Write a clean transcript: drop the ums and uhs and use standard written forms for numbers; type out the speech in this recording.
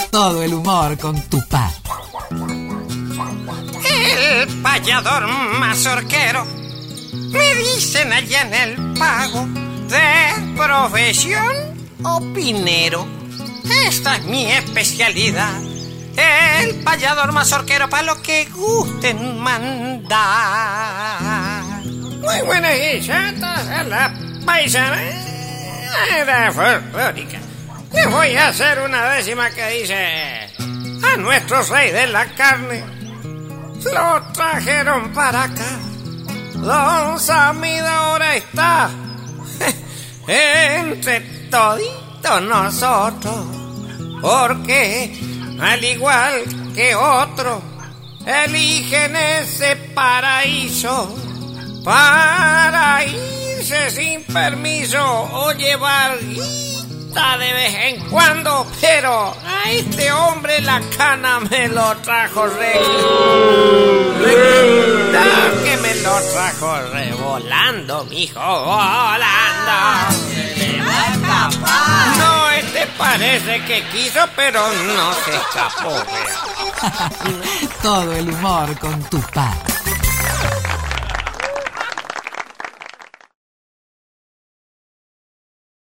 Todo el humor con Tupá. El payador mazorquero, me dicen allá en el pago, de profesión opinero. Esta es mi especialidad, el payador mazorquero, para lo que gusten mandar. Muy buenas guisatas a la paisana era folclórica. Les voy a hacer una décima que dice: a nuestro rey de la carne lo trajeron para acá. Don Samid ahora está entre toditos nosotros, porque al igual que otros eligen ese paraíso para irse sin permiso o llevar guita de vez en cuando, pero a este hombre la cana me lo trajo que me lo trajo revolando, mijo, volando. No, este parece que quiso, pero no se escapó. Todo el humor con Tupá.